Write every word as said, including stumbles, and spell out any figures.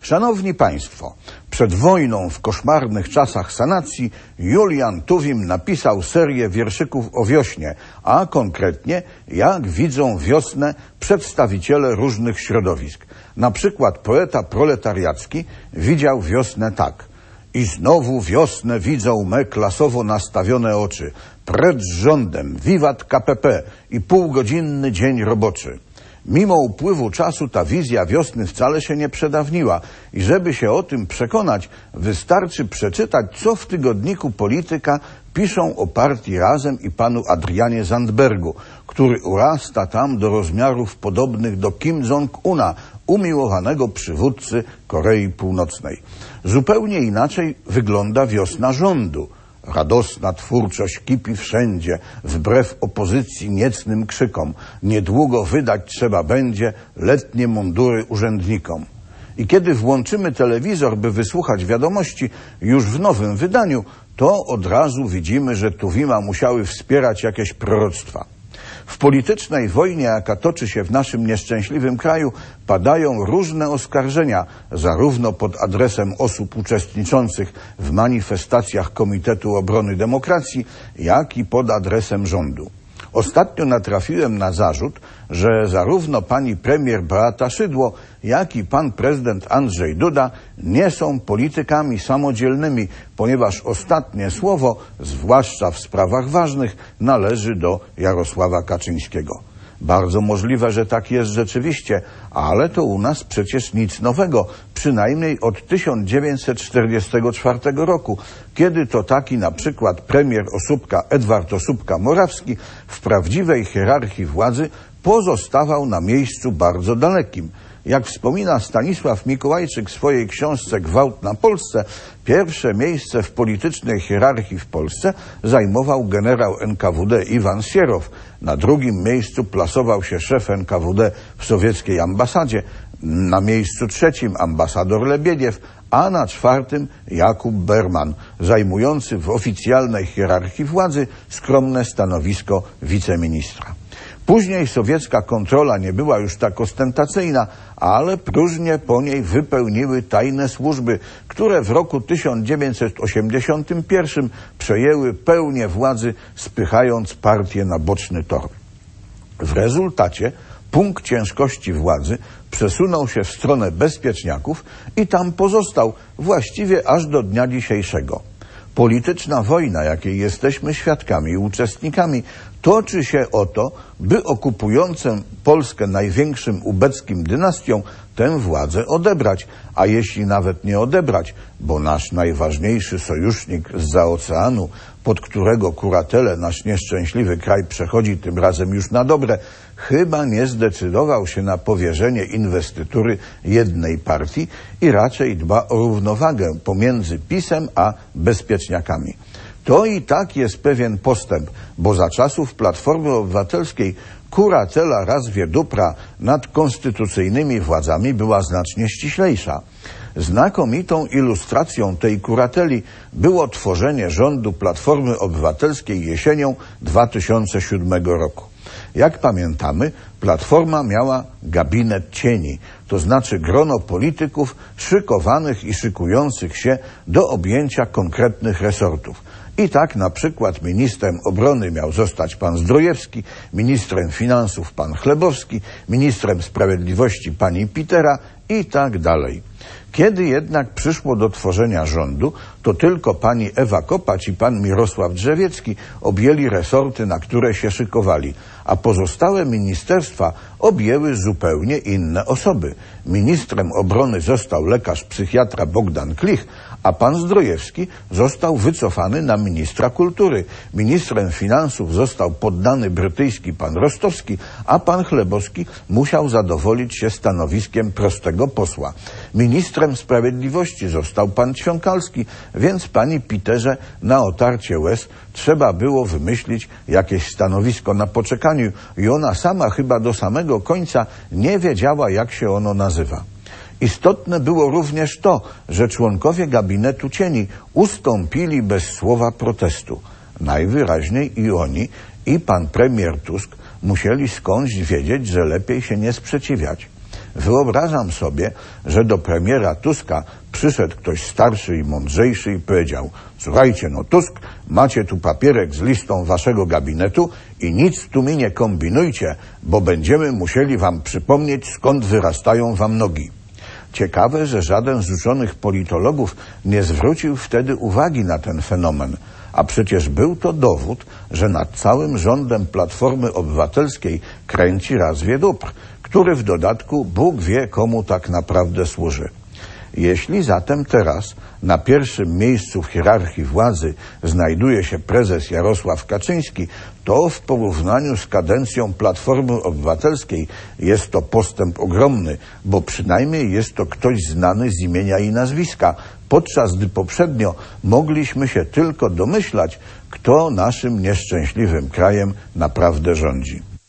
Szanowni Państwo, przed wojną w koszmarnych czasach sanacji Julian Tuwim napisał serię wierszyków o wiośnie, a konkretnie jak widzą wiosnę przedstawiciele różnych środowisk. Na przykład poeta proletariacki widział wiosnę tak. I znowu wiosnę widzą me klasowo nastawione oczy. Precz z rządem, wiwat K P P i półgodzinny dzień roboczy. Mimo upływu czasu ta wizja wiosny wcale się nie przedawniła i żeby się o tym przekonać, wystarczy przeczytać, co w tygodniku Polityka piszą o partii Razem i panu Adrianie Zandbergu, który urasta tam do rozmiarów podobnych do Kim Jong-una, umiłowanego przywódcy Korei Północnej. Zupełnie inaczej wygląda wiosna rządu. Radosna twórczość kipi wszędzie, wbrew opozycji niecnym krzykom. Niedługo wydać trzeba będzie letnie mundury urzędnikom. I kiedy włączymy telewizor, by wysłuchać wiadomości już w nowym wydaniu, to od razu widzimy, że Tuwima musiały wspierać jakieś proroctwa. W politycznej wojnie, jaka toczy się w naszym nieszczęśliwym kraju, padają różne oskarżenia, zarówno pod adresem osób uczestniczących w manifestacjach Komitetu Obrony Demokracji, jak i pod adresem rządu. Ostatnio natrafiłem na zarzut, że zarówno pani premier Beata Szydło, jak i pan prezydent Andrzej Duda nie są politykami samodzielnymi, ponieważ ostatnie słowo, zwłaszcza w sprawach ważnych, należy do Jarosława Kaczyńskiego. Bardzo możliwe, że tak jest rzeczywiście, ale to u nas przecież nic nowego, przynajmniej od tysiąc dziewięćset czterdziestego czwartego roku, kiedy to taki na przykład premier Osóbka Edward Osóbka-Morawski w prawdziwej hierarchii władzy pozostawał na miejscu bardzo dalekim. Jak wspomina Stanisław Mikołajczyk w swojej książce Gwałt na Polsce, pierwsze miejsce w politycznej hierarchii w Polsce zajmował generał N K W D Iwan Sierow. Na drugim miejscu plasował się szef N K W D w sowieckiej ambasadzie, na miejscu trzecim ambasador Lebiediew, a na czwartym Jakub Berman, zajmujący w oficjalnej hierarchii władzy skromne stanowisko wiceministra. Później sowiecka kontrola nie była już tak ostentacyjna, ale próżnię po niej wypełniły tajne służby, które w roku tysiąc dziewięćset osiemdziesiątym pierwszym przejęły pełnię władzy, spychając partię na boczny tor. W rezultacie punkt ciężkości władzy przesunął się w stronę bezpieczniaków i tam pozostał właściwie aż do dnia dzisiejszego. Polityczna wojna, jakiej jesteśmy świadkami i uczestnikami, toczy się o to, by okupującym Polskę największym ubeckim dynastiom tę władzę odebrać, a jeśli nawet nie odebrać, bo nasz najważniejszy sojusznik zza oceanu, pod którego kuratelę nasz nieszczęśliwy kraj przechodzi tym razem już na dobre, chyba nie zdecydował się na powierzenie inwestytury jednej partii i raczej dba o równowagę pomiędzy PiS-em a bezpieczniakami. To i tak jest pewien postęp, bo za czasów Platformy Obywatelskiej kuratela Razwiedupra nad konstytucyjnymi władzami była znacznie ściślejsza. Znakomitą ilustracją tej kurateli było tworzenie rządu Platformy Obywatelskiej jesienią dwa tysiące siódmego roku. Jak pamiętamy, Platforma miała gabinet cieni, to znaczy grono polityków szykowanych i szykujących się do objęcia konkretnych resortów. I tak na przykład ministrem obrony miał zostać pan Zdrojewski, ministrem finansów pan Chlebowski, ministrem sprawiedliwości pani Pitera i tak dalej. Kiedy jednak przyszło do tworzenia rządu, to tylko pani Ewa Kopacz i pan Mirosław Drzewiecki objęli resorty, na które się szykowali, a pozostałe ministerstwa objęły zupełnie inne osoby. Ministrem obrony został lekarz psychiatra Bogdan Klich, a pan Zdrojewski został wycofany na ministra kultury. Ministrem finansów został poddany brytyjski pan Rostowski, a pan Chlebowski musiał zadowolić się stanowiskiem prostego posła. Ministrem sprawiedliwości został pan Ćwiąkalski, więc pani Piterze na otarcie łez trzeba było wymyślić jakieś stanowisko na poczekaniu i ona sama chyba do samego końca nie wiedziała, jak się ono nazywa. Istotne było również to, że członkowie gabinetu cieni ustąpili bez słowa protestu. Najwyraźniej i oni, i pan premier Tusk musieli skądś wiedzieć, że lepiej się nie sprzeciwiać. Wyobrażam sobie, że do premiera Tuska przyszedł ktoś starszy i mądrzejszy i powiedział: słuchajcie, no Tusk, macie tu papierek z listą waszego gabinetu i nic tu mi nie kombinujcie, bo będziemy musieli wam przypomnieć, skąd wyrastają wam nogi. Ciekawe, że żaden z uczonych politologów nie zwrócił wtedy uwagi na ten fenomen, a przecież był to dowód, że nad całym rządem Platformy Obywatelskiej kręci raz wie dóbr, który w dodatku Bóg wie komu tak naprawdę służy. Jeśli zatem teraz na pierwszym miejscu w hierarchii władzy znajduje się prezes Jarosław Kaczyński, to w porównaniu z kadencją Platformy Obywatelskiej jest to postęp ogromny, bo przynajmniej jest to ktoś znany z imienia i nazwiska, podczas gdy poprzednio mogliśmy się tylko domyślać, kto naszym nieszczęśliwym krajem naprawdę rządzi.